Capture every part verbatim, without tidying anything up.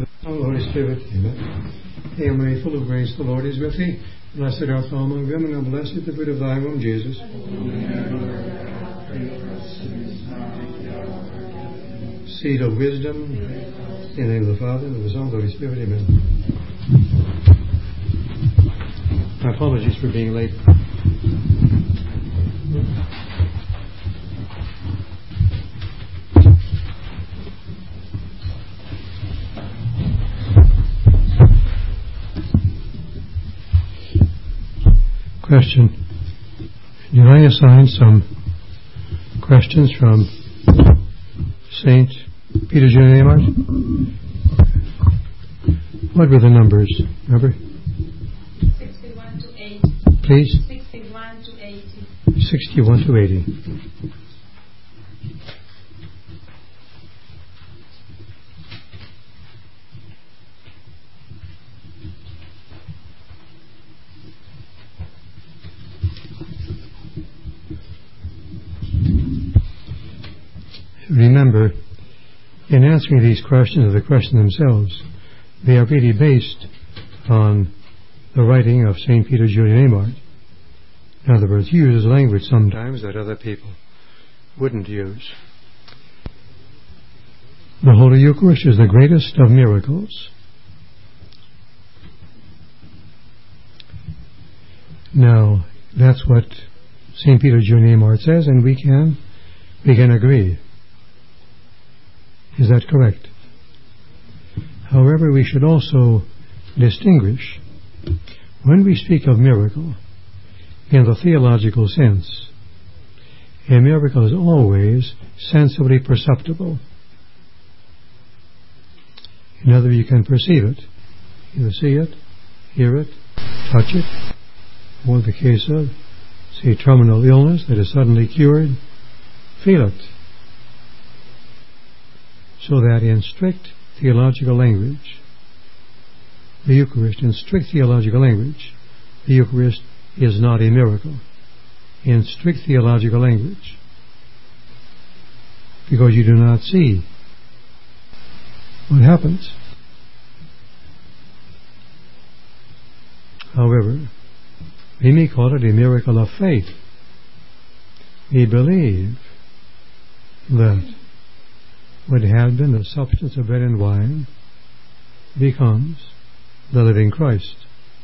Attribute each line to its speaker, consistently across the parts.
Speaker 1: O Holy Spirit, amen. Hail Mary, full of grace, the Lord is with thee. Blessed art thou among women, and blessed the fruit of thy womb, Jesus. Seed of wisdom, in the name of the Father, and of the Son, and of the Holy Spirit, amen. My apologies for being late. Question. Did I assign some questions from Saint Peter Junior Neymark? What were the numbers? Remember?
Speaker 2: sixty-one to eighty.
Speaker 1: Please?
Speaker 2: sixty-one to eighty.
Speaker 1: sixty-one to eighty. Remember, in answering these questions, or the questions themselves, they are really based on the writing of Saint Peter Junior Neymark. In other words, he uses language sometimes that other people wouldn't use. The Holy Eucharist is the greatest of miracles. Now, that's what Saint Peter Junior Neymark says, and we can we can agree. Is that correct? However, we should also distinguish when we speak of miracle in the theological sense. A miracle is always sensibly perceptible. In other words, you can perceive it. You see it, hear it, touch it. Or the case of, say, terminal illness that is suddenly cured, feel it. So that in strict theological language, the Eucharist, in strict theological language, the Eucharist is not a miracle. In strict theological language. Because you do not see what happens. However, we may call it a miracle of faith. We believe that what had been the substance of bread and wine becomes the living Christ.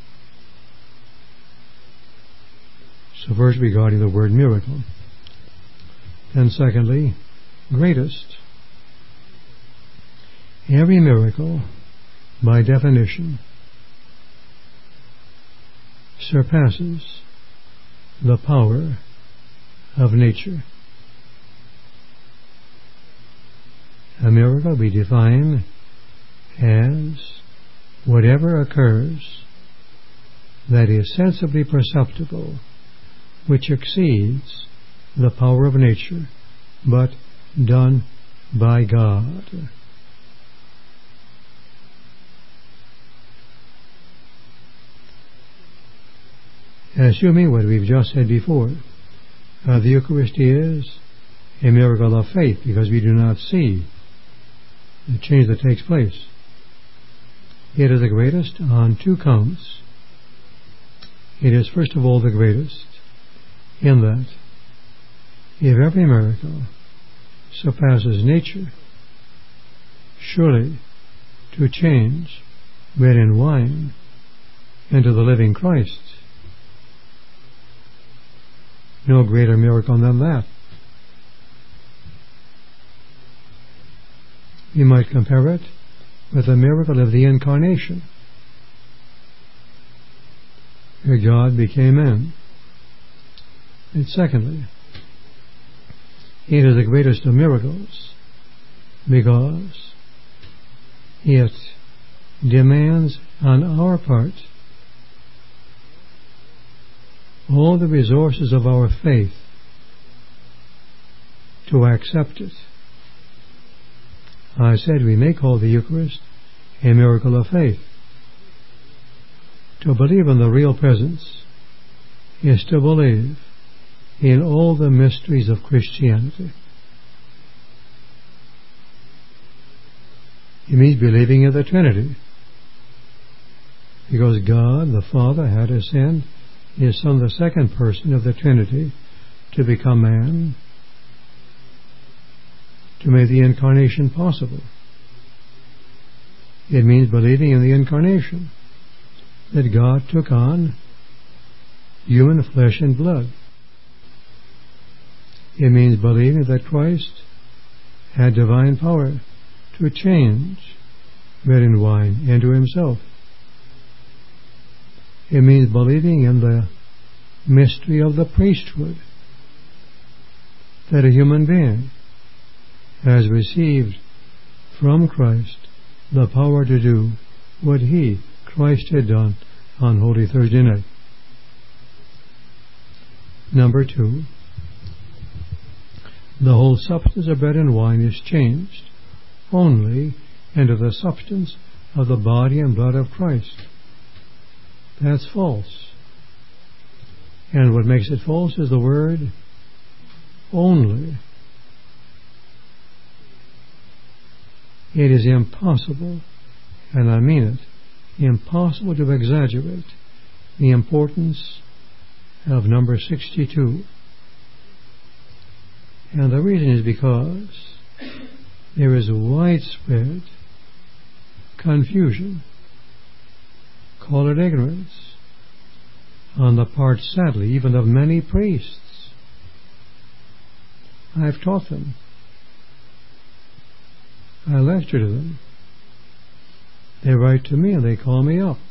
Speaker 1: So first regarding the word miracle. Then secondly, greatest. Every miracle, by definition, surpasses the power of nature. A miracle we define as whatever occurs that is sensibly perceptible, which exceeds the power of nature, but done by God. Assuming what we've just said before, uh, the Eucharist is a miracle of faith because we do not see the change that takes place. It is the greatest on two counts. It is first of all the greatest in that if every miracle surpasses nature, surely to change bread and wine into the living Christ, no greater miracle than that. You might compare it with the miracle of the Incarnation, where God became man. And secondly, it is the greatest of miracles because it demands on our part all the resources of our faith to accept it. I said we may call the Eucharist a miracle of faith. To believe in the real presence is to believe in all the mysteries of Christianity. It means believing in the Trinity. Because God, the Father, had to send His Son, the second person of the Trinity, to become man, to make the incarnation possible. It means believing in the incarnation, that God took on human flesh and blood. It means believing that Christ had divine power to change bread and wine into Himself. It means believing in the mystery of the priesthood, that a human being has received from Christ the power to do what He, Christ, had done on Holy Thursday night. Number two, the whole substance of bread and wine is changed only into the substance of the body and blood of Christ. That's false. And what makes it false is the word only. It is impossible, and I mean it, impossible to exaggerate the importance of number sixty-two. And the reason is because there is widespread confusion, call it ignorance, on the part, sadly, even of many priests. I've taught them. I lecture to them. They write to me and they call me up.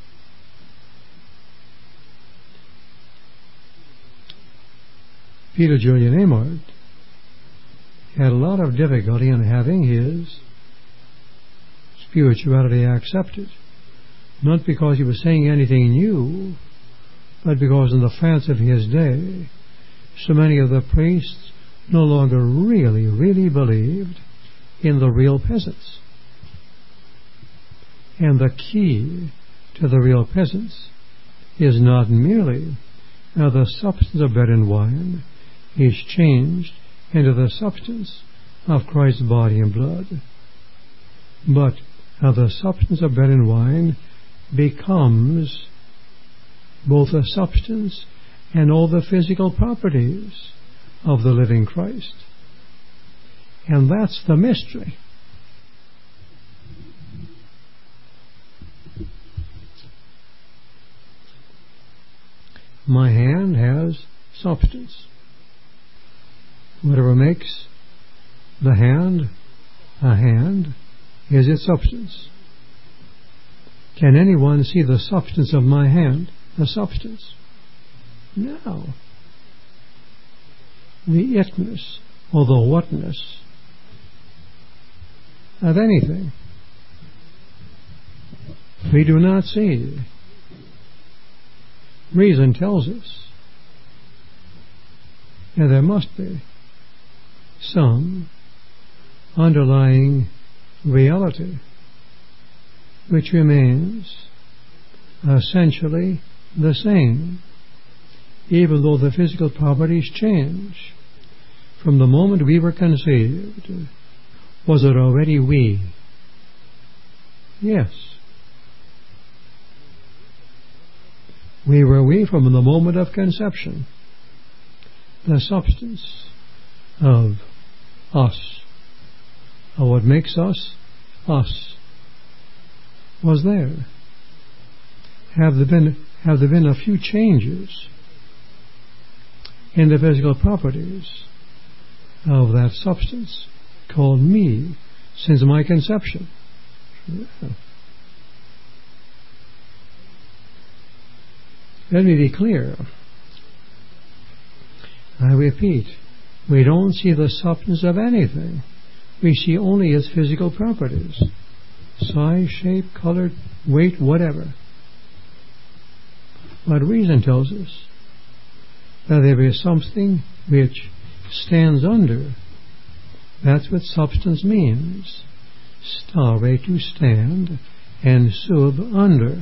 Speaker 1: Peter Julian Amart had a lot of difficulty in having his spirituality accepted. Not because he was saying anything new, but because in the France of his day, so many of the priests no longer really, really believed in the real peasants. And the key to the real peasants is not merely how the substance of bread and wine is changed into the substance of Christ's body and blood, but how the substance of bread and wine becomes both the substance and all the physical properties of the living Christ. And that's the mystery. My hand has substance. Whatever makes the hand a hand is its substance. Can anyone see the substance of my hand? The substance? No. The itness or the whatness of anything we do not see. Reason tells us that there must be some underlying reality which remains essentially the same, even though the physical properties change. From the moment we were conceived, was it already we? Yes. We were we from the moment of conception. The substance of us, of what makes us us, was there. Have there been have there been a few changes in the physical properties of that substance called me since my conception? Yeah. Let me be clear. I repeat, we don't see the substance of anything. We see only its physical properties. Size, shape, color, weight, whatever. But reason tells us that there is something which stands under. That's what substance means. Stare, to stand, and sub, under.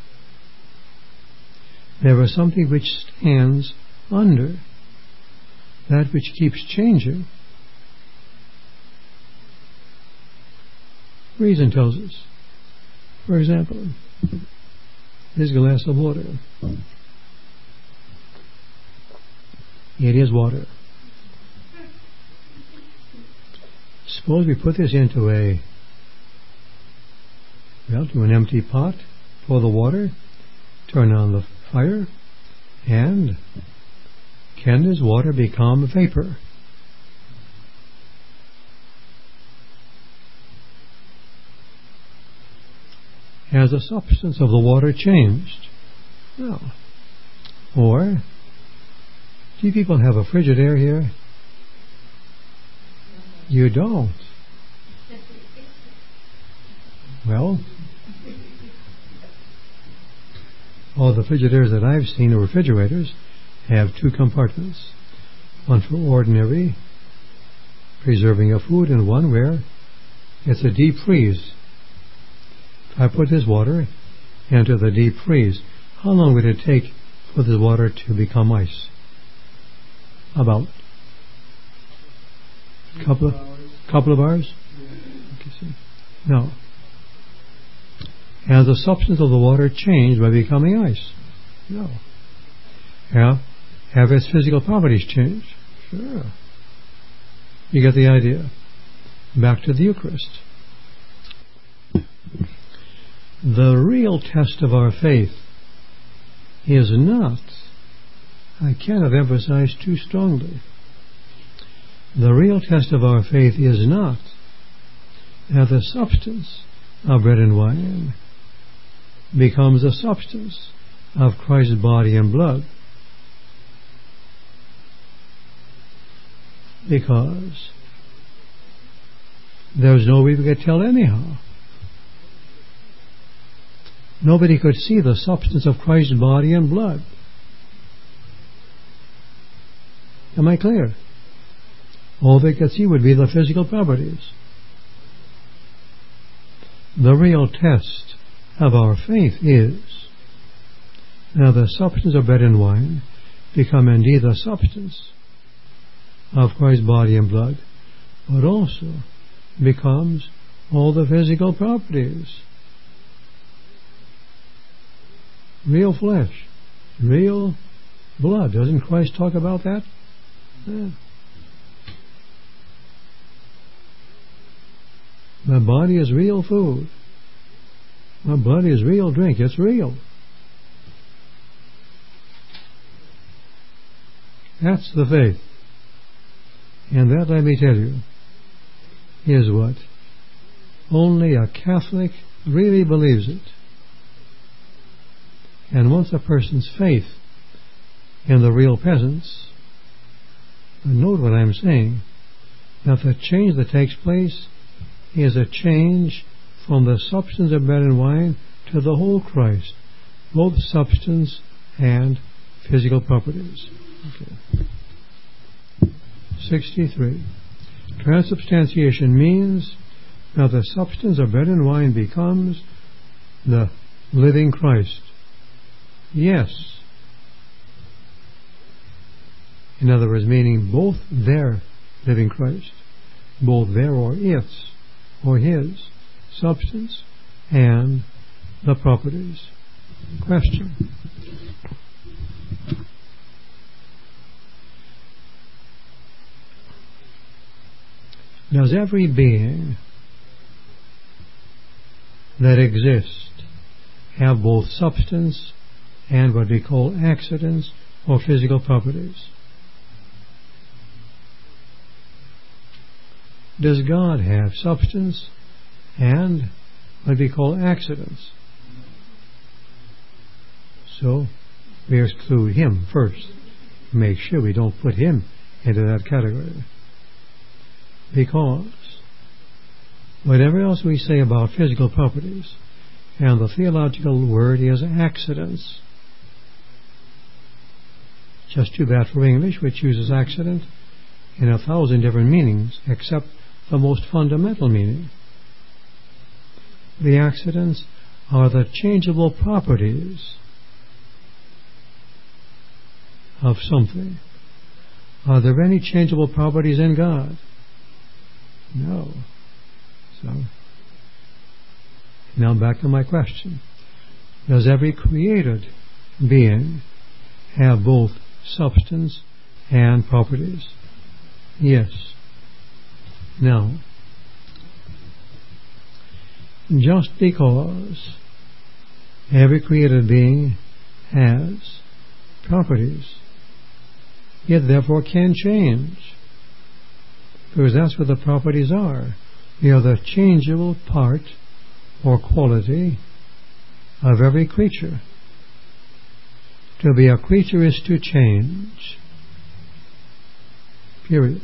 Speaker 1: There is something which stands under, that which keeps changing. Reason tells us. For example, this glass of water. It is water. Suppose we put this into a, well, to an empty pot, pour the water, turn on the fire, and can this water become vapor? Has the substance of the water changed? No. Or, do you people have a Frigidaire here? You don't. Well, all the Frigidaires that I've seen, or refrigerators, have two compartments. One for ordinary preserving of food, and one where it's a deep freeze. If I put this water into the deep freeze, how long would it take for the water to become ice? About a couple of, couple of hours? No. Has the substance of the water changed by becoming ice? No. Yeah. Have its physical properties changed? Sure. You get the idea. Back to the Eucharist. The real test of our faith is not, I cannot emphasize too strongly, the real test of our faith is not that the substance of bread and wine becomes the substance of Christ's body and blood, because there's no way we could tell anyhow. Nobody could see the substance of Christ's body and blood. Am I clear? All they could see would be the physical properties. The real test of our faith is now the substance of bread and wine become indeed the substance of Christ's body and blood, but also becomes all the physical properties. Real flesh, real blood. Doesn't Christ talk about that? Yeah. My body is real food. My blood is real drink. It's real. That's the faith. And that, let me tell you, is what only a Catholic really believes it. And once a person's faith in the real presence, note what I'm saying, that the change that takes place is a change from the substance of bread and wine to the whole Christ, both substance and physical properties. Okay. sixty-three. Transubstantiation means that the substance of bread and wine becomes the living Christ. Yes. In other words, meaning both their living Christ, both their or its or his substance and the properties. Question. Does every being that exists have both substance and what we call accidents or physical properties? Does God have substance and what we call accidents? So we exclude him first. Make sure we don't put him into that category. Because whatever else we say about physical properties, and the theological word is accidents. Just too bad for English, which uses accident in a thousand different meanings, except the most fundamental meaning. The accidents are the changeable properties of something. Are there any changeable properties in God? No. So, Now back to my question. Does every created being have both substance and properties? Yes. Now, just because every created being has properties, it therefore can change, because that's what the properties are. They are the changeable part or quality of every creature. To be a creature is to change. Period.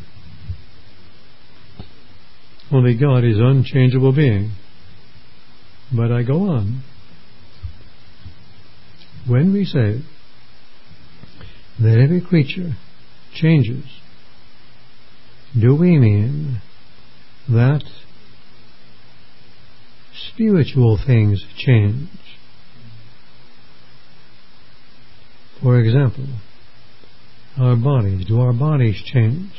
Speaker 1: Only God is unchangeable being. But I go on. When we say that every creature changes, do we mean that spiritual things change? For example, our bodies. Do our bodies change?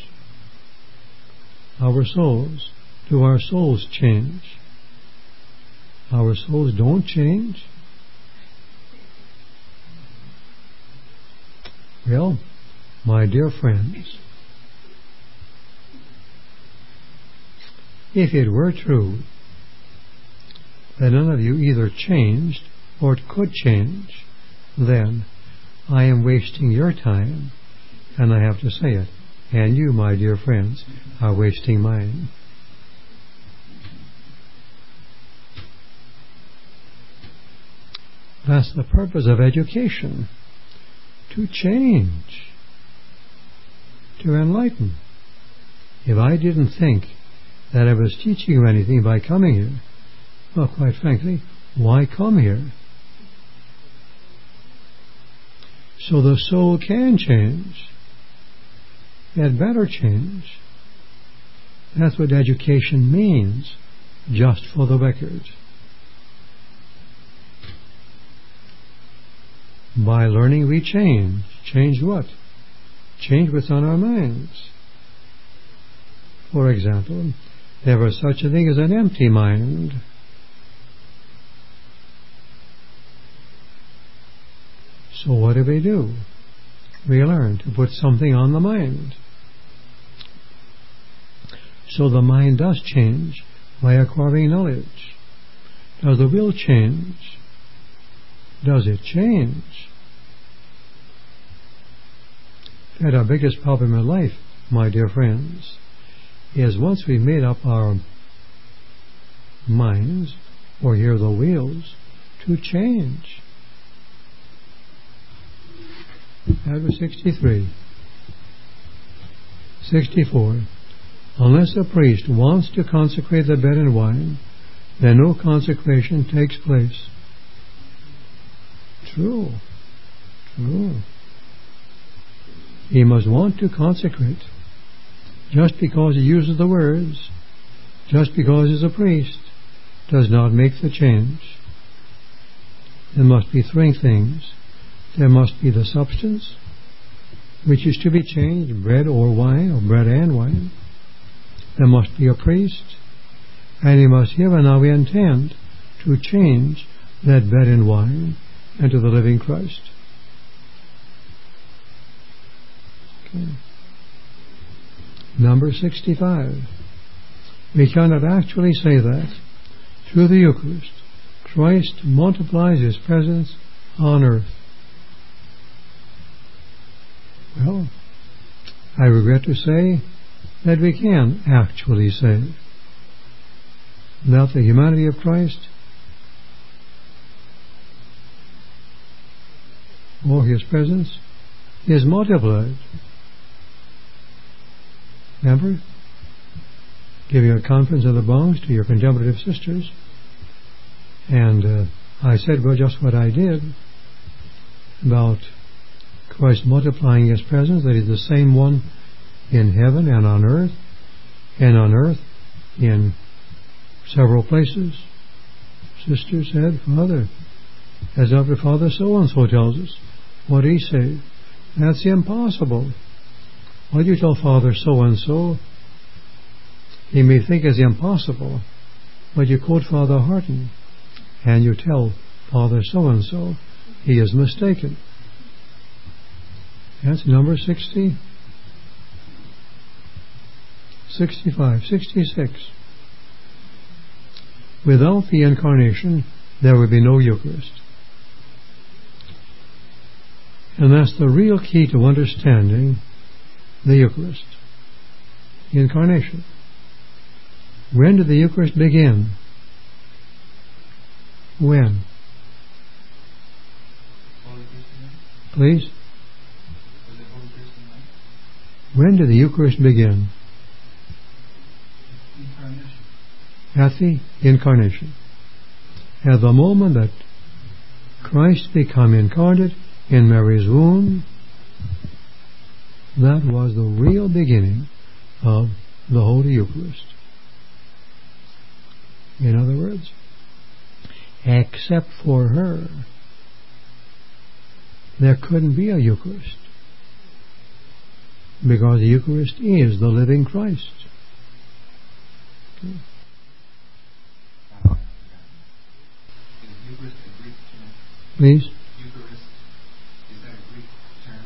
Speaker 1: Our souls. Do our souls change? Our souls don't change. Well, my dear friends, if it were true that none of you either changed or could change, then I am wasting your time, and I have to say it, and you, my dear friends, are wasting mine. That's the purpose of education, to change, to enlighten. If I didn't think that I was teaching you anything by coming here, well, quite frankly, why come here? So the soul can change. It better change. That's what education means, just for the record. By learning we change. Change what? Change what's on our minds. For example, there was such a thing as an empty mind. So what do we do? We learn to put something on the mind. So the mind does change by acquiring knowledge. Does the will change? Does it change? And our biggest problem in life, my dear friends, is once we've made up our minds, or hear the wheels, to change. That was sixty-three. sixty-four. Unless a priest wants to consecrate the bread and wine, then no consecration takes place. True. True. He must want to consecrate. Just because he uses the words, just because he's a priest, does not make the change. There must be three things. There must be the substance, which is to be changed, bread or wine, or bread and wine. There must be a priest, and he must here and now intend to change that bread and wine into the living Christ. Okay. Number sixty-five. We cannot actually say that through the Eucharist Christ multiplies his presence on earth. Well, I regret to say that we can actually say that the humanity of Christ or his presence is multiplied. Remember, giving a conference of the Bronx to your contemplative sisters, and uh, I said, well, just what I did about Christ multiplying his presence, that he's the same one in heaven and on earth, and on earth in several places. Sister said, Father, as our Father so-and-so tells us, what did he say? That's impossible. Why do you tell Father so-and-so? He may think it's impossible, but you quote Father Horton. and you tell Father so-and-so, he is mistaken. That's number sixty, sixty-five, sixty-six. Without the Incarnation, there would be no Eucharist. And that's the real key to understanding the Eucharist. The Incarnation. When did the Eucharist begin? When? Please? When did the Eucharist begin?
Speaker 3: Incarnation.
Speaker 1: At the Incarnation. At the moment that Christ became incarnate in Mary's womb, that was the real beginning of the Holy Eucharist. In other words, except for her, there couldn't be a Eucharist, because the Eucharist is the living Christ. Okay.
Speaker 3: Is Eucharist a Greek term?
Speaker 1: Please?
Speaker 3: Eucharist, is that a Greek term?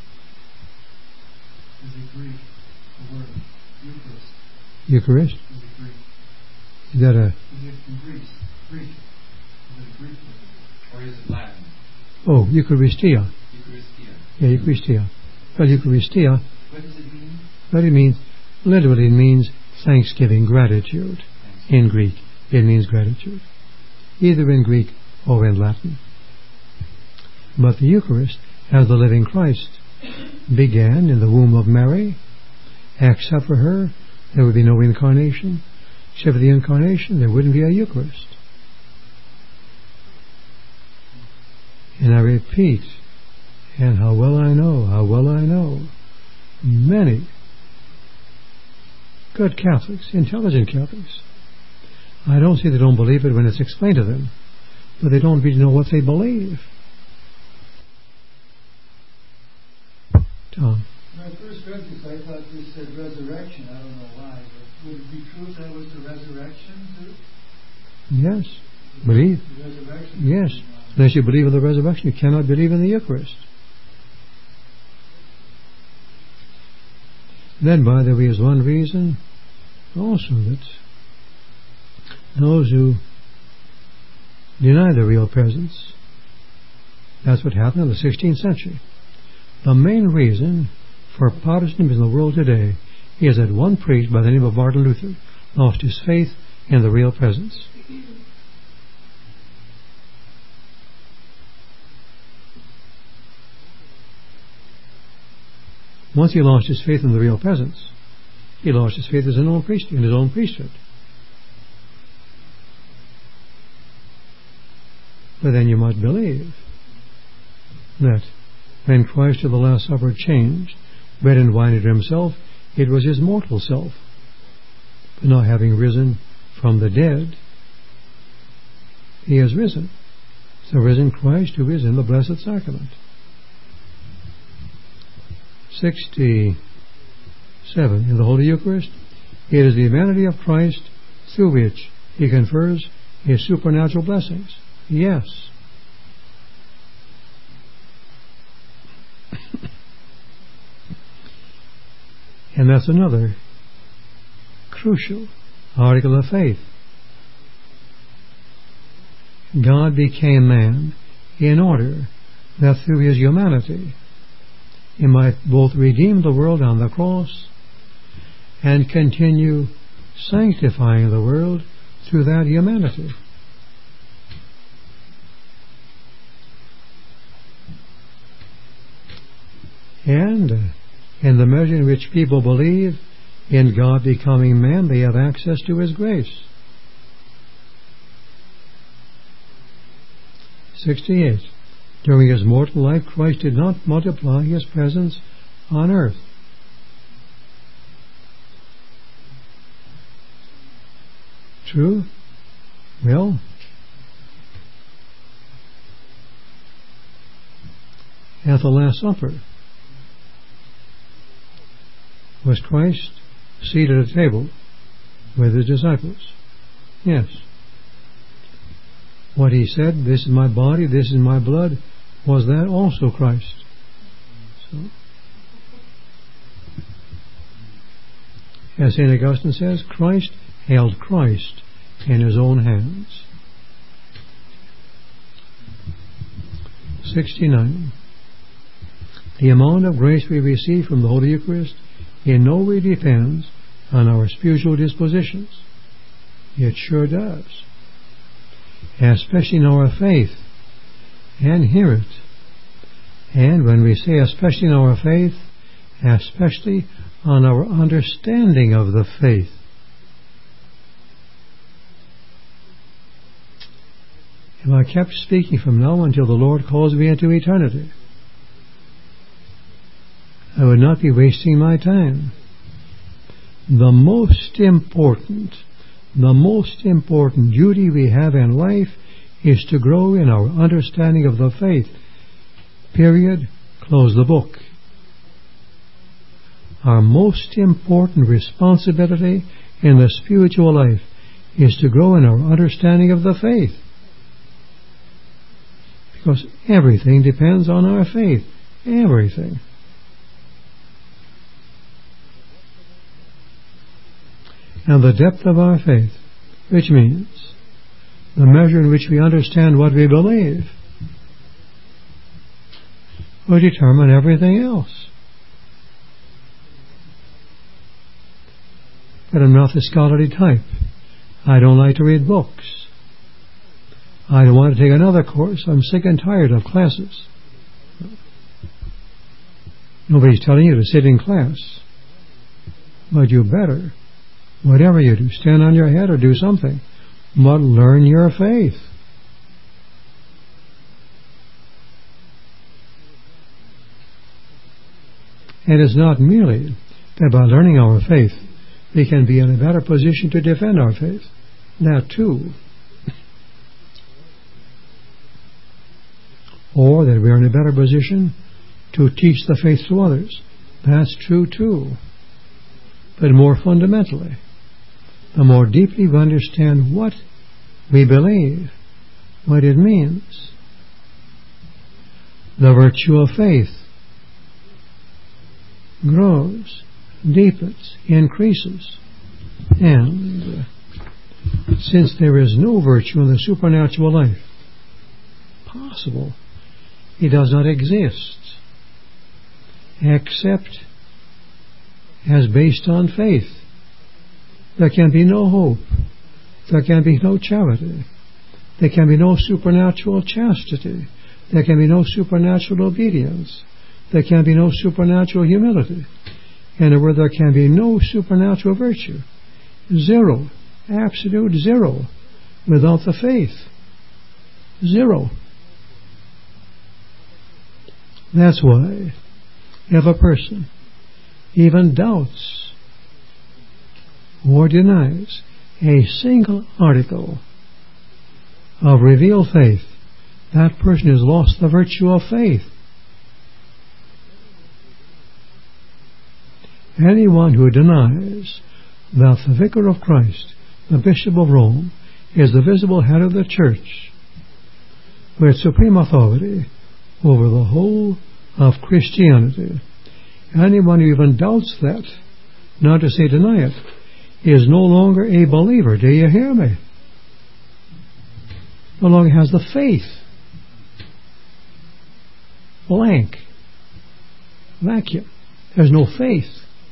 Speaker 3: Is it Greek? The word Eucharist.
Speaker 1: Eucharist?
Speaker 3: Is it Greek?
Speaker 1: Is that a...
Speaker 3: Is it from Greece? Greek. Is it a Greek word? Or is it Latin?
Speaker 1: Oh, Eucharistia.
Speaker 3: Eucharistia.
Speaker 1: Yeah, Eucharistia. Well, Eucharistia...
Speaker 3: What does it mean?
Speaker 1: What it means, literally it means thanksgiving, gratitude. In Greek, it means gratitude. Either in Greek or in Latin. But the Eucharist, as the living Christ, began in the womb of Mary. Except for her, there would be no Incarnation. Except for the Incarnation, there wouldn't be a Eucharist. And I repeat, and how well I know, how well I know, many good Catholics, intelligent Catholics, I don't say they don't believe it when it's explained to them, but they don't really know what they believe. Tom?
Speaker 4: When I first read this, I thought this said resurrection. I don't know why, but would it be true if that was the resurrection too?
Speaker 1: Yes. Believe.
Speaker 4: The resurrection?
Speaker 1: Yes. Unless you believe in the resurrection, you cannot believe in the Eucharist. Then, by the way, is one reason also that those who deny the real presence, that's what happened in the sixteenth century. The main reason for Protestantism in the world today is that one priest by the name of Martin Luther lost his faith in the real presence. Once he lost his faith in the real presence, he lost his faith as an own priest, in his own priesthood. But then you might believe that when Christ at the Last Supper changed bread and wine into himself, it was his mortal self. But now having risen from the dead, he has risen. It's the risen Christ who is in the Blessed Sacrament. sixty-seven. In the Holy Eucharist, it is the humanity of Christ through which he confers his supernatural blessings. Yes. And that's another crucial article of faith. God became man in order that through his humanity he might both redeem the world on the cross and continue sanctifying the world through that humanity. And in the measure in which people believe in God becoming man, they have access to his grace. sixty-eight. During his mortal life, Christ did not multiply his presence on earth. True? Well, at the Last Supper, was Christ seated at a table with his disciples? Yes. what he said, this is my body, this is my blood, was that also Christ? So, as Saint Augustine says, Christ held Christ in his own hands. sixty-nine. The amount of grace we receive from the Holy Eucharist in no way depends on our spiritual dispositions. It sure does. Especially in our faith. And hear it. And when we say especially in our faith, especially on our understanding of the faith. If I kept speaking from now until the Lord calls me into eternity, I would not be wasting my time. The most important, the most important duty we have in life is to grow in our understanding of the faith. Period. Close the book. Our most important responsibility in the spiritual life is to grow in our understanding of the faith. Because everything depends on our faith. Everything. And the depth of our faith, which means the measure in which we understand what we believe, will determine everything else. But I'm not the scholarly type. I don't like to read books. I don't want to take another course. I'm sick and tired of classes. Nobody's telling you to sit in class. But you better, whatever you do, stand on your head or do something, but learn your faith. And it's not merely that by learning our faith, we can be in a better position to defend our faith. That too. Or that we're in a better position to teach the faith to others. That's true too. But more fundamentally, the more deeply we understand what we believe, what it means, the virtue of faith grows, deepens, increases. And uh, since there is no virtue in the supernatural life possible, it does not exist except as based on faith. There can be no hope. There can be no charity. There can be no supernatural chastity. There can be no supernatural obedience. There can be no supernatural humility. In other words, there can be no supernatural virtue. Zero. Absolute zero. Without the faith. Zero. That's why if a person even doubts or denies a single article of revealed faith, that person has lost the virtue of faith. Anyone who denies that the Vicar of Christ, the Bishop of Rome, is the visible head of the Church, with supreme authority over the whole of Christianity, anyone who even doubts that, not to say deny it, is no longer a believer. Do you hear me? No longer has the faith. Blank. Vacuum. There's no faith.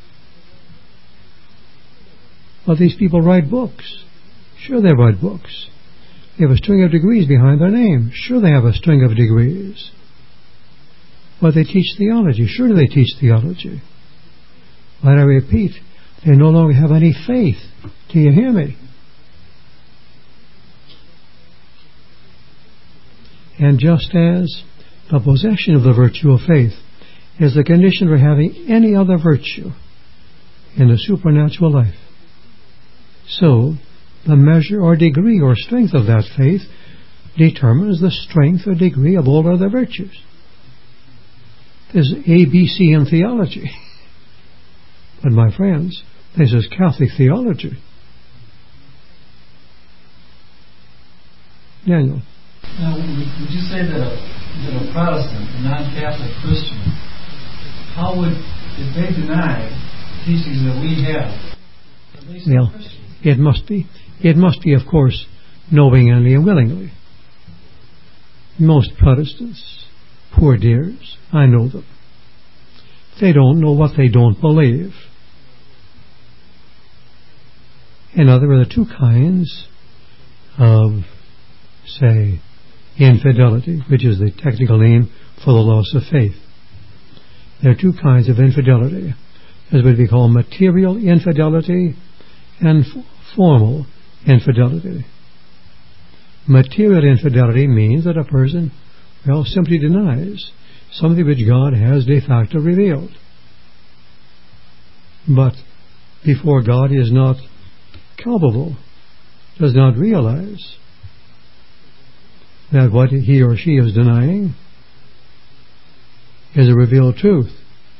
Speaker 1: But these people write books. Sure, they write books. They have a string of degrees behind their name. Sure, they have a string of degrees. But they teach theology. Sure, they teach theology. But I repeat, they no longer have any faith. Do you hear me? And just as the possession of the virtue of faith is the condition for having any other virtue in the supernatural life, so the measure or degree or strength of that faith determines the strength or degree of all other virtues. There's A B C in theology. But my friends, this is Catholic theology. Daniel.
Speaker 4: Now, would you say that a, that a Protestant, a non-Catholic Christian, how would, if they deny teachings that we have, at least
Speaker 1: well, it must be, it must be, of course, knowingly and willingly. Most Protestants, poor dears, I know them. They don't know what they don't believe. And now there are the two kinds of, say, infidelity, which is the technical name for the loss of faith. There are two kinds of infidelity. There's what we call material infidelity and f- formal infidelity. Material infidelity means that a person, well, simply denies something which God has de facto revealed. But before God is not culpable, does not realize that what he or she is denying is a revealed truth.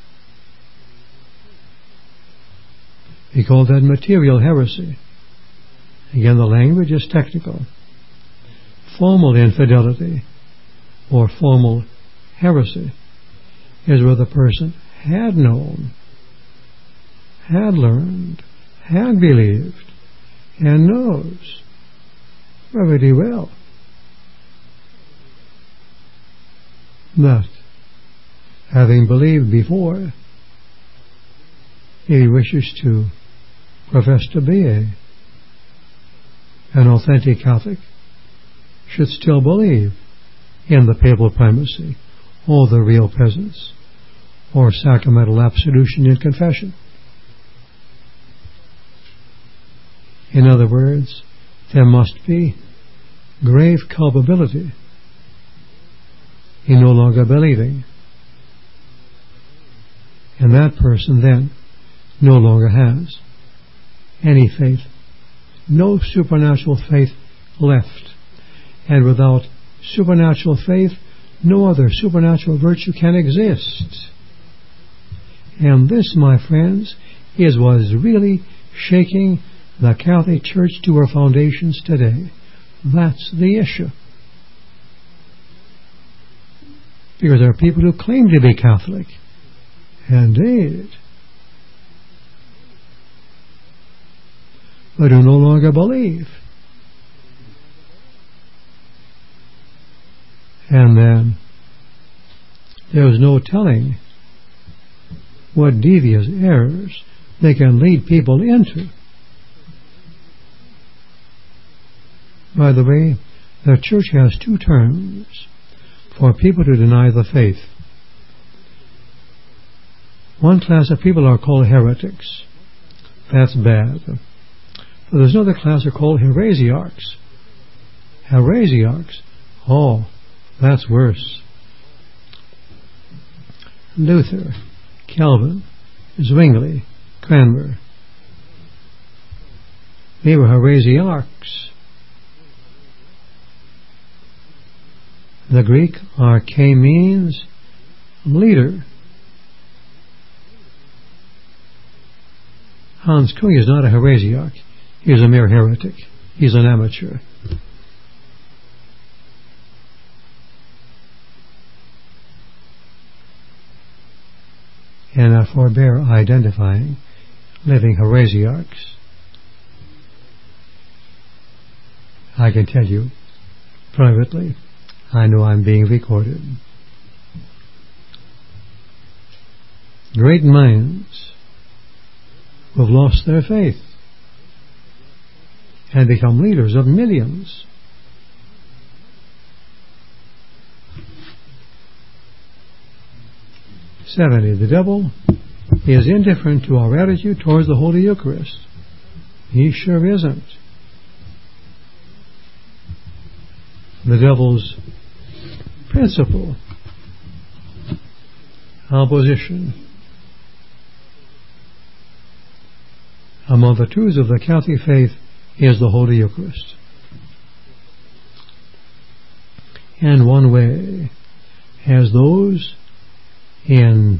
Speaker 1: We call that material heresy. Again, the language is technical. Formal infidelity or formal heresy is where the person had known, had learned, had believed, and knows very well that, having believed before, he wishes to profess to be a, an authentic Catholic, should still believe in the papal primacy or the real presence or sacramental absolution in confession. In other words, there must be grave culpability in no longer believing. And that person then no longer has any faith, no supernatural faith left. And without supernatural faith, no other supernatural virtue can exist. And this, my friends, is what is really shaking the Catholic Church to her foundations today. That's the issue. Because there are people who claim to be Catholic. Indeed. But who no longer believe. And then there's no telling what devious errors they can lead people into. By the way, the Church has two terms for people to deny the faith. One class of people are called heretics. That's bad. But there's another class are called heresiarchs. Heresiarchs? Oh, that's worse. Luther, Calvin, Zwingli, Cranmer. They were heresiarchs. The Greek arche means leader. Hans Kung is not a heresiarch. He is a mere heretic. He's an amateur. And I forbear identifying living heresiarchs. I can tell you privately, I know I'm being recorded. Great minds who have lost their faith and become leaders of millions. seventy. The devil is indifferent to our attitude towards the Holy Eucharist. He sure isn't. The devil's principal opposition among the truths of the Catholic faith is the Holy Eucharist. And one way, as those in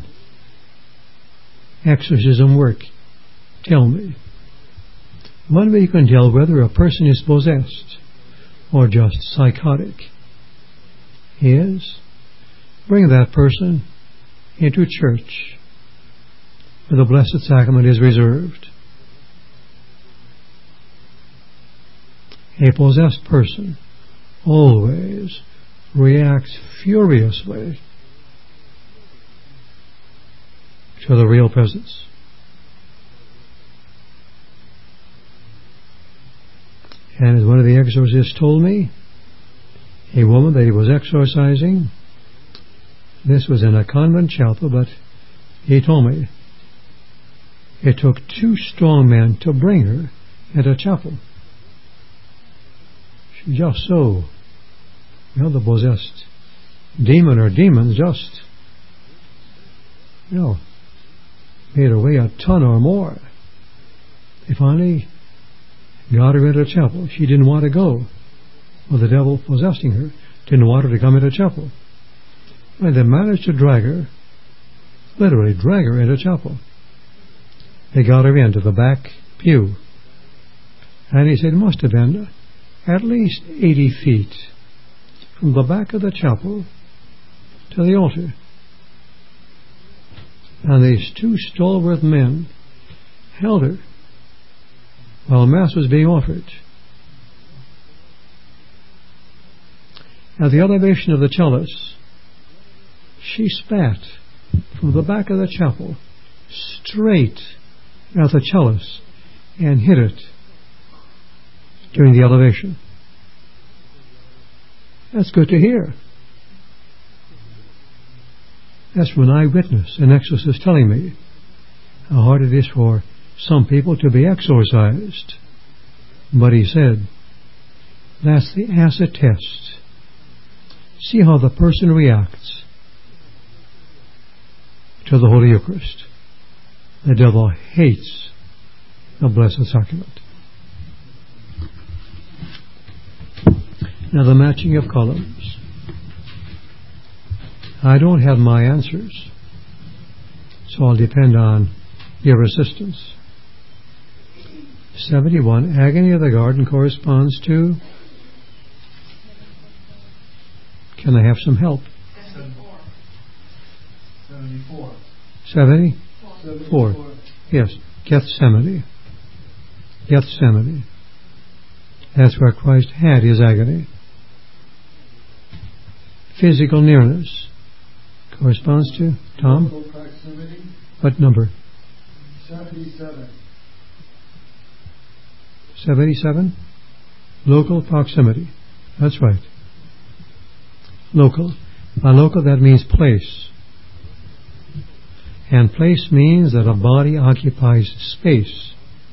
Speaker 1: exorcism work tell me, one way you can tell whether a person is possessed or just psychotic is bring that person into church where the Blessed Sacrament is reserved. A possessed person always reacts furiously to the real presence. And as one of the exorcists told me, a woman that he was exorcising, this was in a convent chapel, but he told me it took two strong men to bring her into chapel. She just so, you know, the possessed demon or demons just, you know, made her weigh a ton or more. They finally got her into chapel. She didn't want to go. Well, the devil possessing her didn't want her to come into chapel. And they managed to drag her, literally drag her into chapel. They got her into the back pew. And he said it must have been at least eighty feet from the back of the chapel to the altar. And these two stalwart men held her while Mass was being offered. At the elevation of the chalice, she spat from the back of the chapel straight at the chalice and hit it during the elevation. That's good to hear. That's from an eyewitness, an exorcist telling me how hard it is for some people to be exorcised. But he said, that's the acid test. See how the person reacts to the Holy Eucharist. The devil hates the Blessed Sacrament. Now the matching of columns. I don't have my answers, so I'll depend on your assistance. seventy-one, Agony of the Garden corresponds to... Can I have some help?
Speaker 4: seventy-four.
Speaker 1: seventy? Four. Yes, Gethsemane. Gethsemane. That's where Christ had his agony. Physical nearness corresponds to, Tom?
Speaker 5: Local proximity.
Speaker 1: What number?
Speaker 5: seventy-seven.
Speaker 1: seventy-seven? Local proximity. That's right. Local. By local, that means place. And place means that a body occupies space.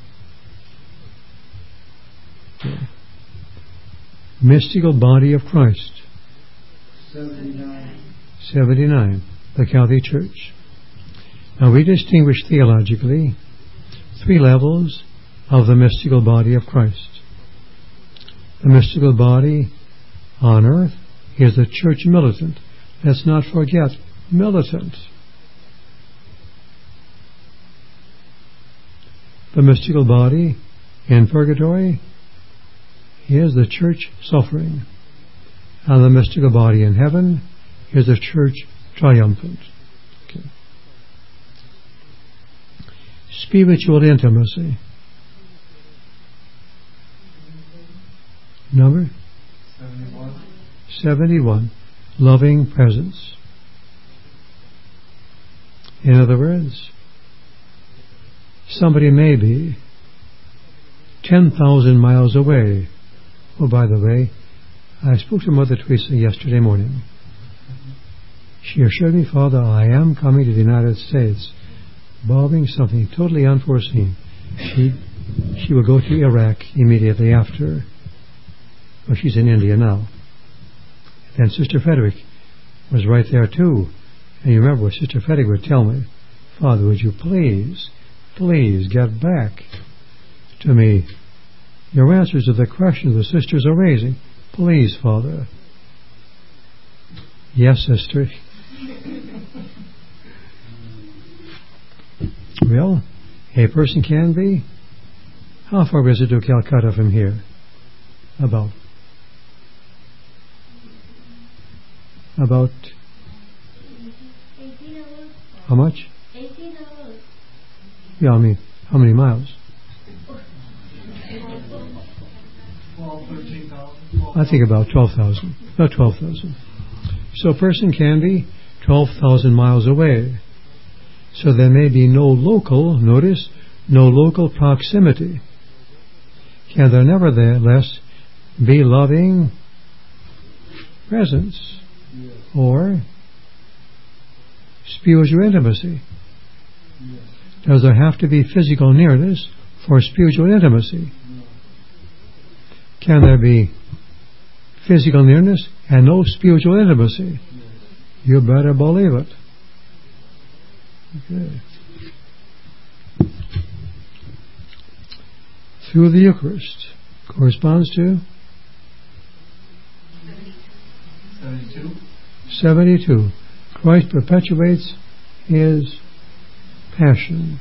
Speaker 1: Okay. Mystical body of Christ.
Speaker 5: seventy-nine.
Speaker 1: seventy-nine. The Catholic Church. Now we distinguish theologically three levels of the mystical body of Christ. The mystical body on earth is the church militant. Let's not forget, militant. The mystical body in purgatory is the church suffering. And the mystical body in heaven is the church triumphant. Okay. Spiritual intimacy. Number?
Speaker 4: seventy-one.
Speaker 1: seventy-one. Loving presence. In other words, somebody may be ten thousand miles away. Oh, by the way, I spoke to Mother Teresa yesterday morning. She assured me, Father, I am coming to the United States, barring something totally unforeseen. She she will go to Iraq immediately after. Well, she's in India now. And Sister Frederick was right there too. And you remember what Sister Frederick would tell me, Father, would you please, please get back to me your answers to the questions the sisters are raising. Please, Father. Yes, Sister. Well, a person can be. How far is it to Calcutta from here? About. About
Speaker 6: eighteen hours.
Speaker 1: how much?
Speaker 6: eighteen hours.
Speaker 1: Yeah, I mean, how many miles?
Speaker 3: twelve, thirteen thousand.
Speaker 1: I think about twelve thousand. About twelve thousand. So a person can be twelve thousand miles away. So there may be no local, notice, no local proximity. Can there nevertheless be loving presence or spiritual intimacy? Does there have to be physical nearness for spiritual intimacy? Can there be physical nearness and no spiritual intimacy? You better believe it. Okay. Through the Eucharist corresponds to
Speaker 3: Seventy-two.
Speaker 1: seventy-two. Christ perpetuates his passion.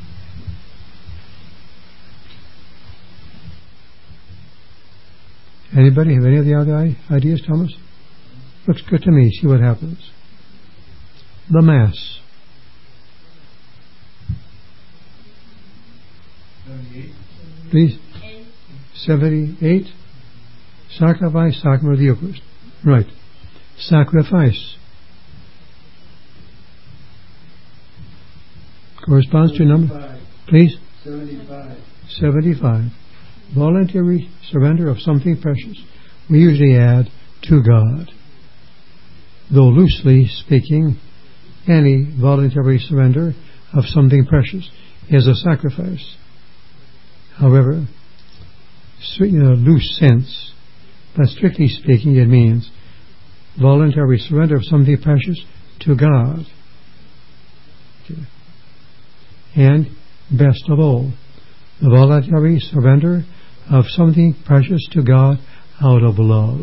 Speaker 1: Anybody have any of the other ideas, Thomas? Looks good to me. See what happens. The Mass.
Speaker 3: Seventy-eight.
Speaker 1: Please. seventy-eight. Sacrifice, sacrament of the Eucharist. Right. Sacrifice. Corresponds to number.
Speaker 5: Five.
Speaker 1: Please.
Speaker 5: Seventy-five.
Speaker 1: seventy-five. Voluntary surrender of something precious. We usually add to God. Though loosely speaking, any voluntary surrender of something precious is a sacrifice. However, in a loose sense, but strictly speaking, it means voluntary surrender of something precious to God. Okay. And best of all, the voluntary surrender of something precious to God out of love.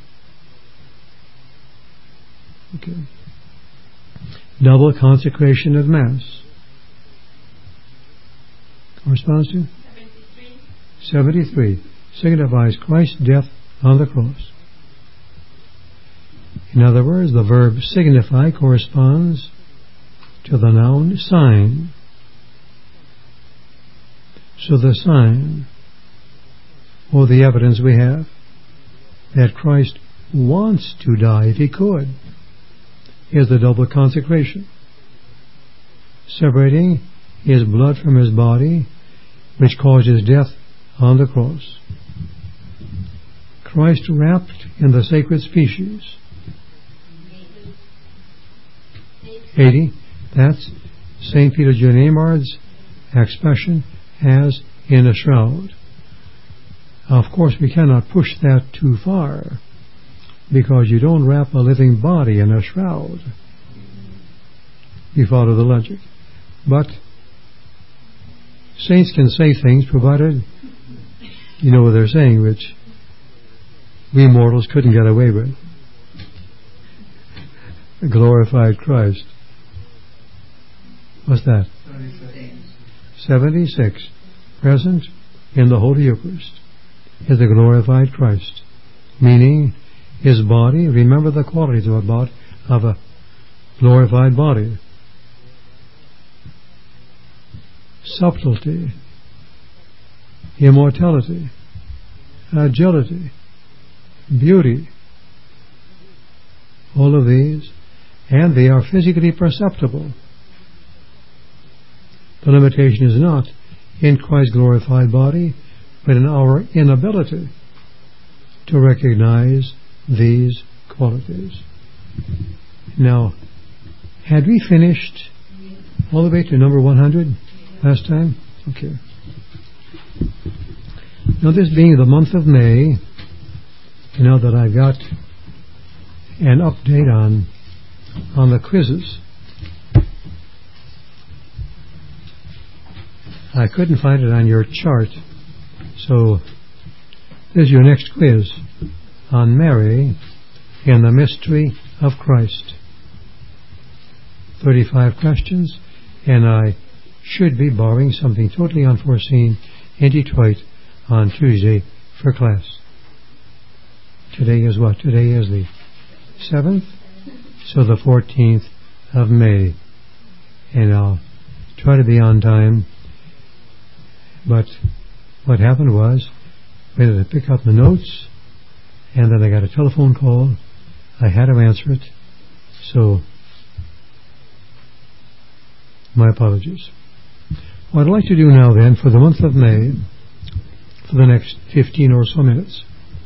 Speaker 1: Okay. Double consecration of Mass. Corresponds to?
Speaker 2: seventy-three.
Speaker 1: seventy-three. Signifies Christ's death on the cross. In other words, the verb signify corresponds to the noun sign. So the sign, or the evidence we have, that Christ wants to die if he could, is the double consecration, separating his blood from his body, which caused his death on the cross. Christ wrapped in the sacred species. eighty. That's Saint Peter John Amard's expression, as in a shroud. Of course, we cannot push that too far, because you don't wrap a living body in a shroud. You follow the logic. But saints can say things provided you know what they're saying, which we mortals couldn't get away with. A glorified Christ. What's that?
Speaker 3: Seventy-six.
Speaker 1: seventy-six. Present in the Holy Eucharist is the glorified Christ, meaning his body. Remember the qualities of a body, of a glorified body: subtlety, immortality, agility, beauty. All of these, and they are physically perceptible. The limitation is not in Christ's glorified body, but in our inability to recognize these qualities. Now, had we finished all the way to number one hundred last time? Okay. Now, this being the month of May, you know that I got an update on on the quizzes. I couldn't find it on your chart, so this is your next quiz on Mary and the mystery of Christ. thirty-five questions, and I should be borrowing something totally unforeseen in Detroit on Tuesday for class. Today is what? Today is the seventh? So the fourteenth of May. And I'll try to be on time. But what happened was, I had to pick up the notes, and then I got a telephone call. I had to answer it. So, my apologies. What I'd like to do now then, for the month of May, for the next fifteen or so minutes,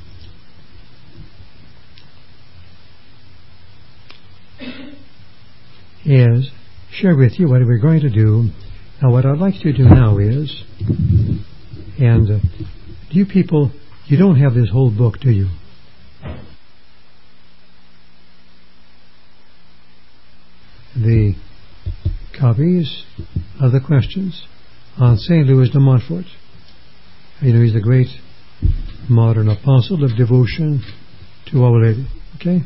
Speaker 1: is share with you what we're going to do. Now, what I'd like to do now is, and uh, you people, you don't have this whole book, do you? The copies of the questions on Saint Louis de Montfort. You know, he's the great modern apostle of devotion to Our Lady. Okay?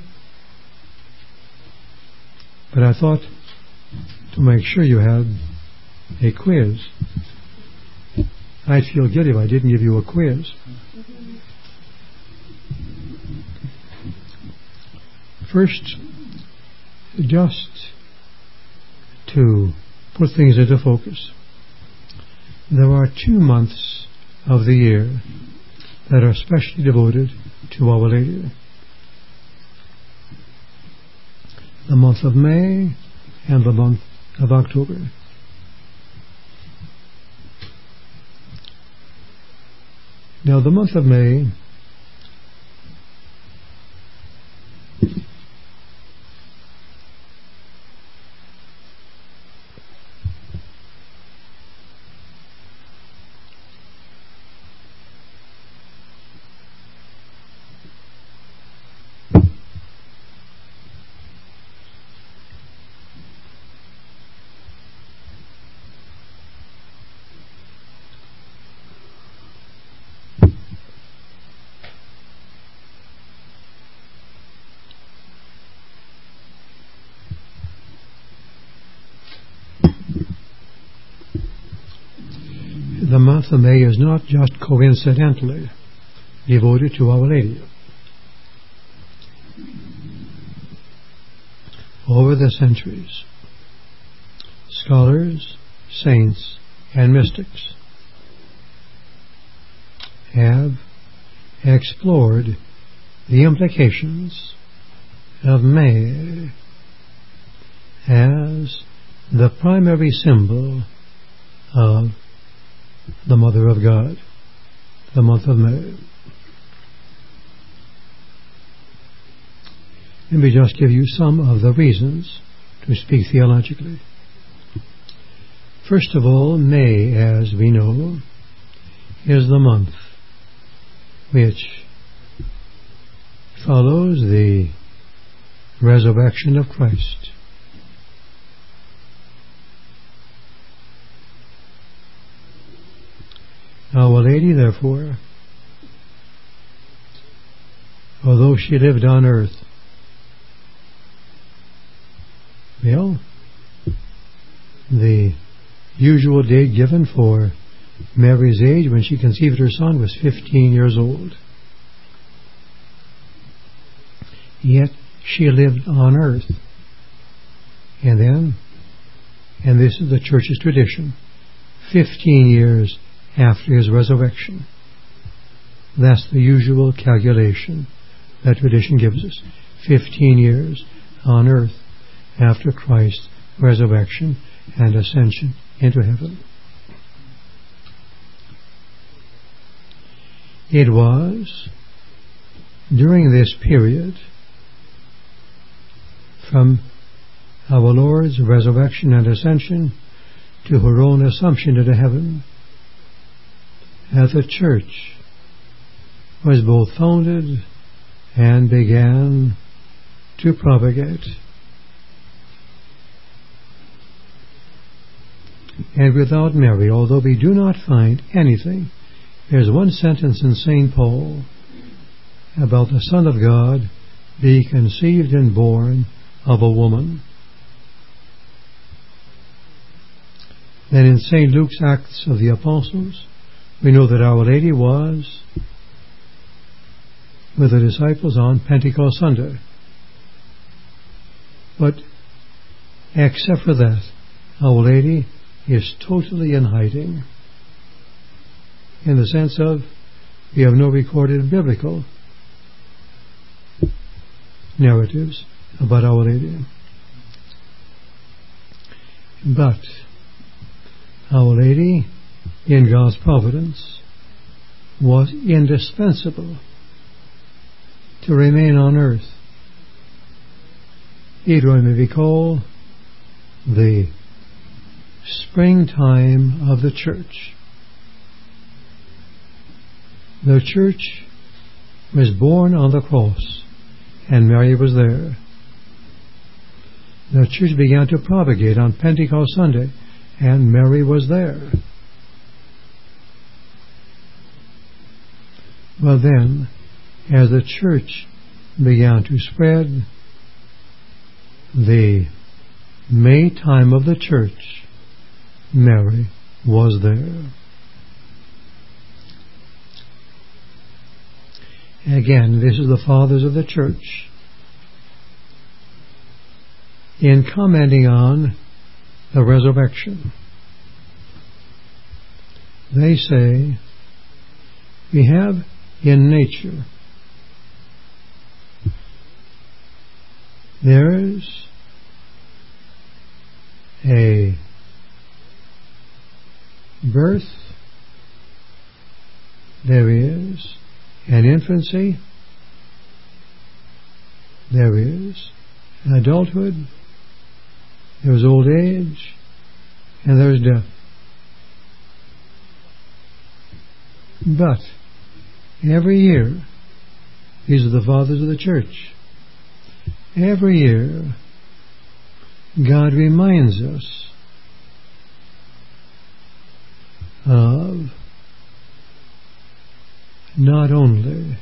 Speaker 1: But I thought, to make sure you had a quiz, I'd feel guilty if I didn't give you a quiz. First, just to put things into focus, there are two months of the year that are specially devoted to Our Lady. The month of May and the month of October. Now, the month of May the month of May is not just coincidentally devoted to Our Lady. Over the centuries, scholars, saints, and mystics have explored the implications of May as the primary symbol of the Mother of God, the month of May. Let me just give you some of the reasons to speak theologically. First of all, May, as we know, is the month which follows the resurrection of Christ. Our Lady, therefore, although she lived on earth, well, the usual date given for Mary's age when she conceived her son was fifteen years old. Yet she lived on earth. And then, and this is the Church's tradition, fifteen years after his resurrection. That's the usual calculation that tradition gives us. Fifteen years on earth after Christ's resurrection and ascension into heaven. It was during this period, from our Lord's resurrection and ascension to her own assumption into heaven, that the Church was both founded and began to propagate. And without Mary, although we do not find anything, there's one sentence in Saint Paul about the Son of God being conceived and born of a woman. Then in Saint Luke's Acts of the Apostles, we know that Our Lady was with the disciples on Pentecost Sunday. But except for that, Our Lady is totally in hiding, in the sense of we have no recorded biblical narratives about Our Lady. But Our Lady, in God's providence, was indispensable to remain on earth. It may be called the springtime of the church. The church was born on the cross, and Mary was there. The church began to propagate on Pentecost Sunday, and Mary was there. But then, as the church began to spread, the May time of the church, Mary was there. Again, this is the fathers of the church, in commenting on the resurrection. They say we have in nature, there's a birth, there is an infancy, there is an adulthood, there's old age, and there's death. But every year, these are the fathers of the church, every year God reminds us of not only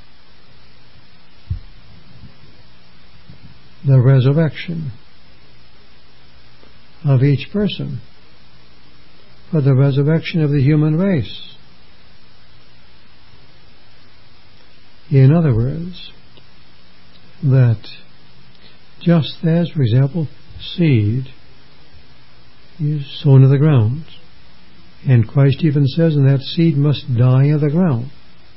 Speaker 1: the resurrection of each person, but the resurrection of the human race. In other words, that just as, for example, seed is sown in the ground, and Christ even says, and that seed must die in the ground.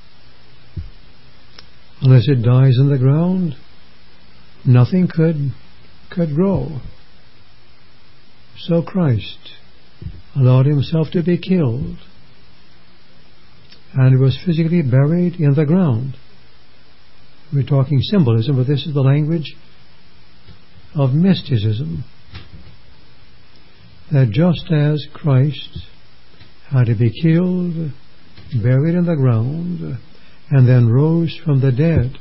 Speaker 1: Unless it dies in the ground, nothing could could grow. So Christ allowed himself to be killed, and was physically buried in the ground. We're talking symbolism, but this is the language of mysticism. That just as Christ had to be killed, buried in the ground, and then rose from the dead,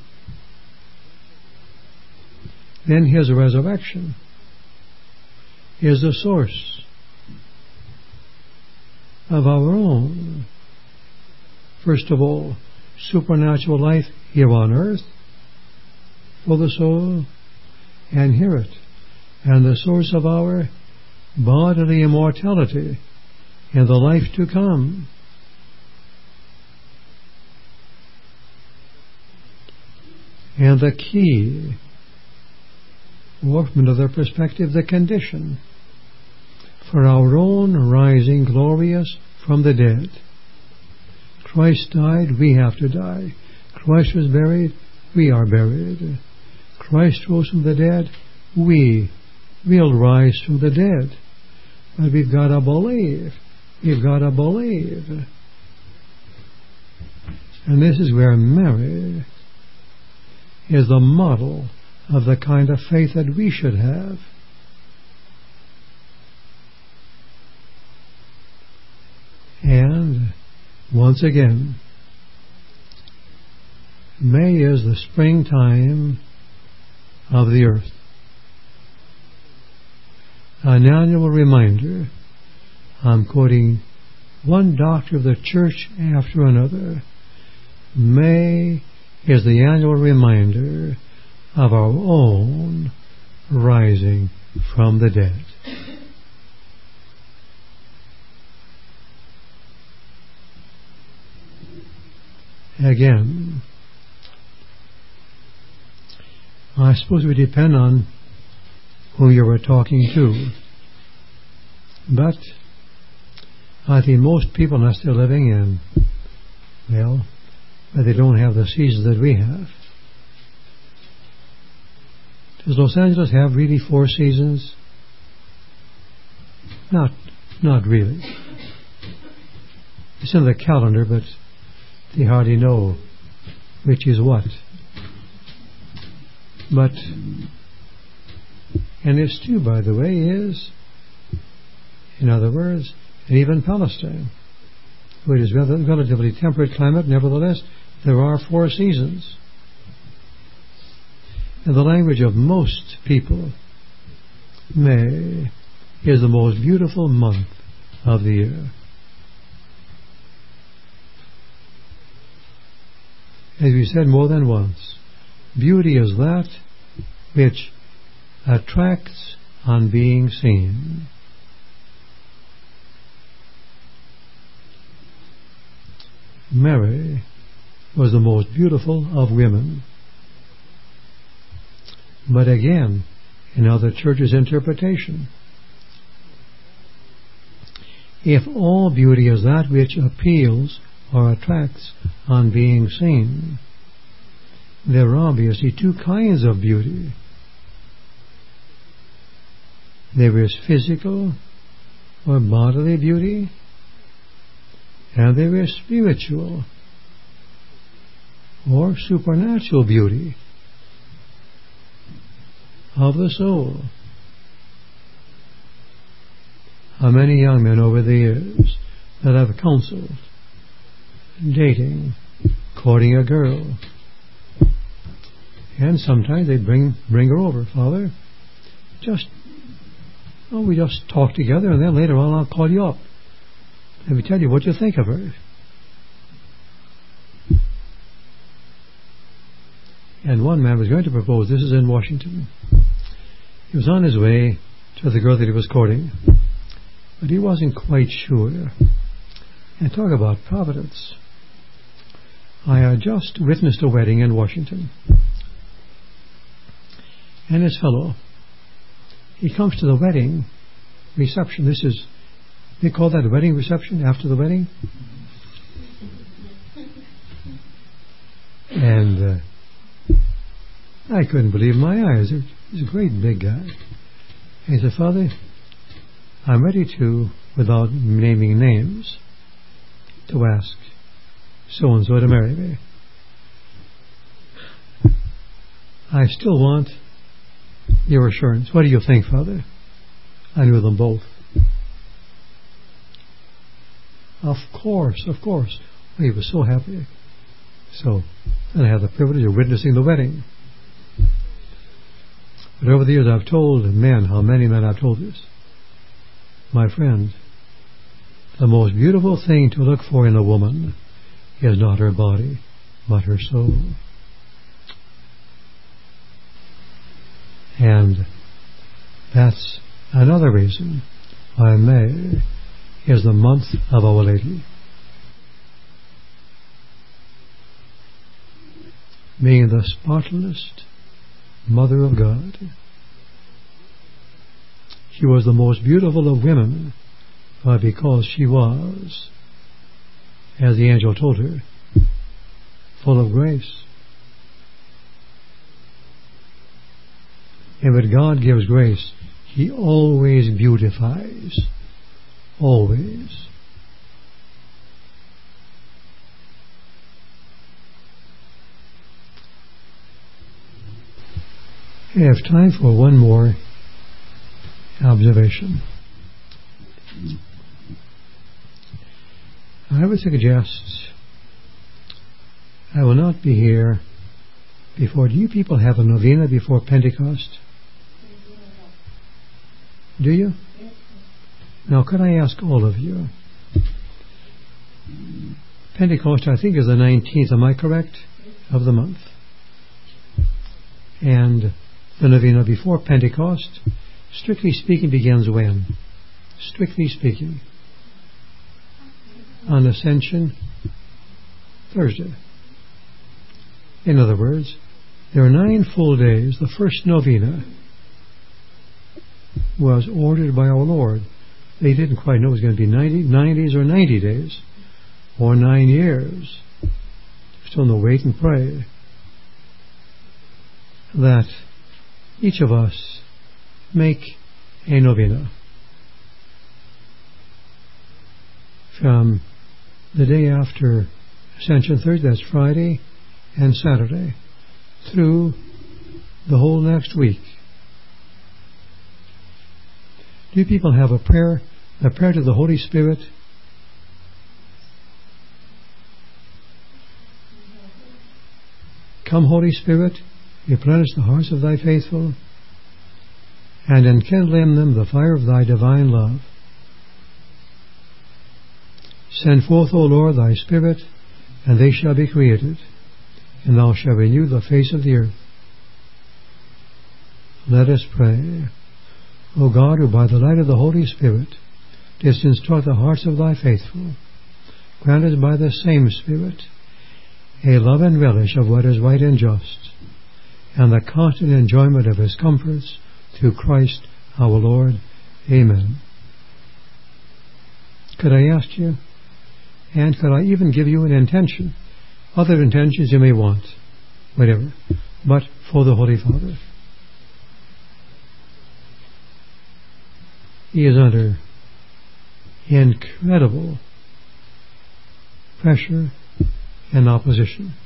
Speaker 1: then his resurrection is the source of our own, first of all, supernatural life here on earth for the soul, and hear it, and the source of our bodily immortality in the life to come. And the key, or from another perspective, the condition for our own rising glorious from the dead. Christ died, we have to die. Christ was buried, we are buried. Christ rose from the dead, we will rise from the dead. But we've got to believe. We've got to believe. And this is where Mary is the model of the kind of faith that we should have. And once again, May is the springtime of the earth. An annual reminder. I'm quoting one doctor of the church after another. May is the annual reminder of our own rising from the dead. Again, I suppose we depend on whom you were talking to. But I think most people are still living in, well, but they don't have the seasons that we have. Does Los Angeles have really four seasons? Not, not really. It's in the calendar, but they hardly know which is what. But, and this too, by the way, is, in other words, and even Palestine, which is a relatively temperate climate, nevertheless, there are four seasons. In the language of most people, May is the most beautiful month of the year. As we said more than once, beauty is that which attracts on being seen. Mary was the most beautiful of women. But again, in other churches' interpretation, if all beauty is that which appeals or attracts on being seen, there are obviously two kinds of beauty. There is physical or bodily beauty, and there is spiritual or supernatural beauty of the soul. How many young men over the years that have counseled, dating, courting a girl, and sometimes they bring bring her over, Father, just, oh, we just talk together, and then later on I'll call you up. Let me tell you what you think of her. And one man was going to propose, this is in Washington. He was on his way to the girl that he was courting, but he wasn't quite sure. And talk about providence. I had just witnessed a wedding in Washington. And this fellow, he comes to the wedding reception. This is, they call that a wedding reception after the wedding? And uh, I couldn't believe my eyes. He's a great big guy. And he said, Father, I'm ready to, without naming names, to ask so-and-so to marry me. I still want your assurance. What do you think, Father? I knew them both. Of course, of course. He was so happy. So, then I had the privilege of witnessing the wedding. But over the years I've told men, how many men I've told this. My friend, the most beautiful thing to look for in a woman is not her body, but her soul. And that's another reason why May is the month of Our Lady. Being the spotless Mother of God. She was the most beautiful of women, but because she was, as the angel told her, full of grace. And when God gives grace, He always beautifies. Always. I have time for one more observation. I would suggest I will not be here before. Do you people have a novena before Pentecost? Do you? Now, could I ask all of you? Pentecost, I think, is the nineteenth, am I correct, of the month? And the novena before Pentecost, strictly speaking, begins when? Strictly speaking. On Ascension Thursday. In other words, there are nine full days. The first novena was ordered by our Lord. They didn't quite know it was going to be ninety, nineties or ninety days or nine years. Still in the wait and pray that each of us make a novena from the day after Ascension Thursday, that's Friday and Saturday, through the whole next week. Do you people have a prayer, a prayer to the Holy Spirit? Come, Holy Spirit, replenish the hearts of thy faithful, and enkindle in them the fire of thy divine love. Send forth, O Lord, thy Spirit, and they shall be created, and thou shalt renew the face of the earth. Let us pray. O God, who by the light of the Holy Spirit didst instruct the hearts of thy faithful, grant us by the same Spirit a love and relish of what is right and just, and the constant enjoyment of his comforts through Christ our Lord. Amen. Could I ask you, and could I even give you an intention, other intentions you may want, whatever, but for the Holy Father? He is under incredible pressure and opposition.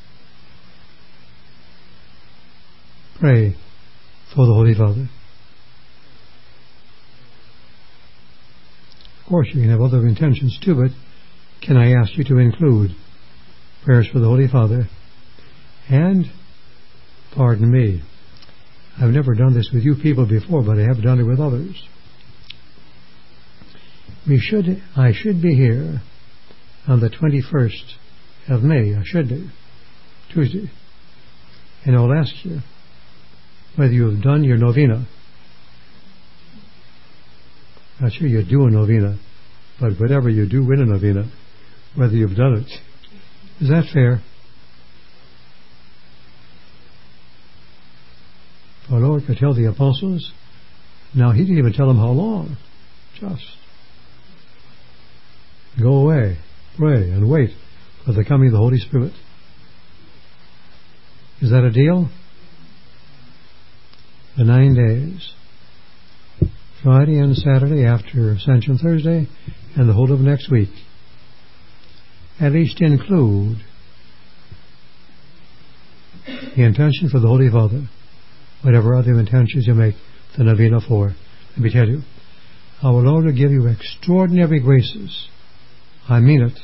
Speaker 1: Pray for the Holy Father. Of course, you can have other intentions too, but can I ask you to include prayers for the Holy Father? And, pardon me, I've never done this with you people before, but I have done it with others. We should, I should be here on the twenty-first of May. I should be, Tuesday. And I'll ask you whether you have done your novena. Not sure you do a novena, but whatever you do in a novena, whether you've done it. Is that fair? For our Lord could tell the apostles. Now, he didn't even tell them how long. Just go away, pray, and wait for the coming of the Holy Spirit. Is that a deal? The nine days, Friday and Saturday after Ascension Thursday, and the whole of next week. At least include the intention for the Holy Father, whatever other intentions you make the novena for. Let me tell you, our Lord will give you extraordinary graces. I mean it.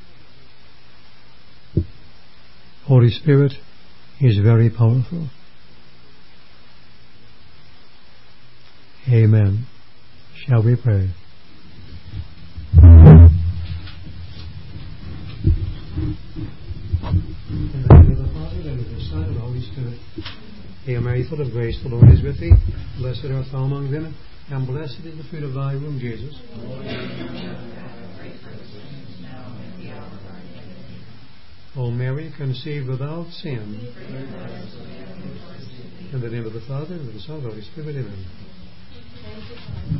Speaker 1: Holy Spirit is very powerful. Amen. Shall we pray? In the name of the Father, and of the Son, and of the Holy Spirit. Hail Mary, full of grace, the Lord is with thee. Blessed art thou among women, and blessed is the fruit of thy womb, Jesus. O Mary, conceived without sin. In the name of the Father, and of the Son, and of the Holy Spirit. Amen.